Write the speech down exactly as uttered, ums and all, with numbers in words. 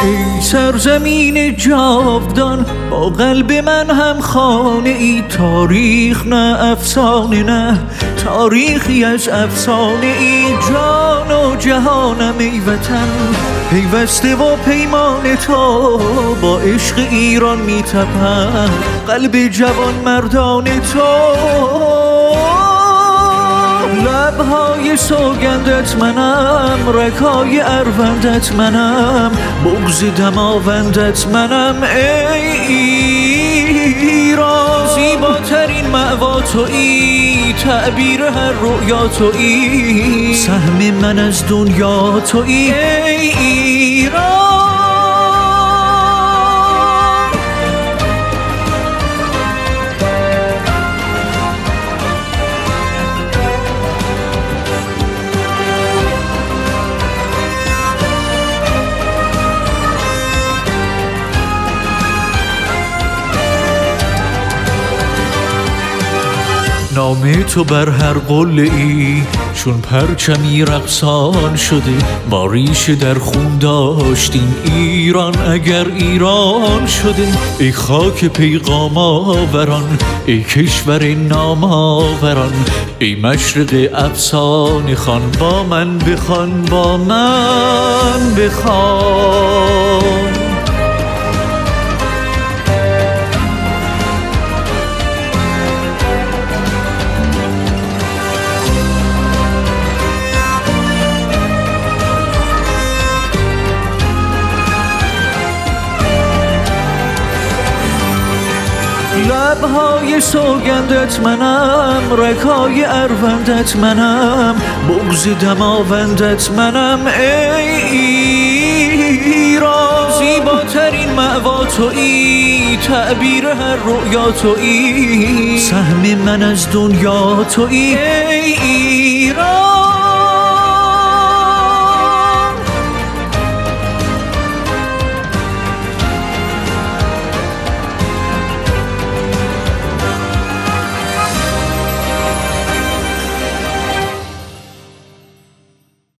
ای سرزمین جاودان با قلب من هم خانه ای، تاریخ نه افسانه نه تاریخی از افسانه ای. جان و جهانم ای وطن پیوسته و پیمان تو، با عشق ایران می تپم قلب جوان مردان تو. لبهای سوگندت منم، رگهای اروندت منم، بغض دماوندت منم ای ایران. زیباترین مأوا تویی، تعبیر هر رؤیا تویی، سهم من از دنیا تویی ای ایران. نام تو بر هر قله ای چون پرچمی رقصان شده، ما ریشه در خون داشتیم ایران اگر ایران شده. ای خاک پیغام آوران، ای کشور نام آوران، ای مشرق افسانه خوان، با من بخوان با من بخوان. لبهای سوگندت منم، رگهای اروندت منم، بغض دماوندت منم ای ایران. زیباترین مأوا تویی، تعبیر هر رؤیا تویی، سهم من از دنیا تویی ای ایران.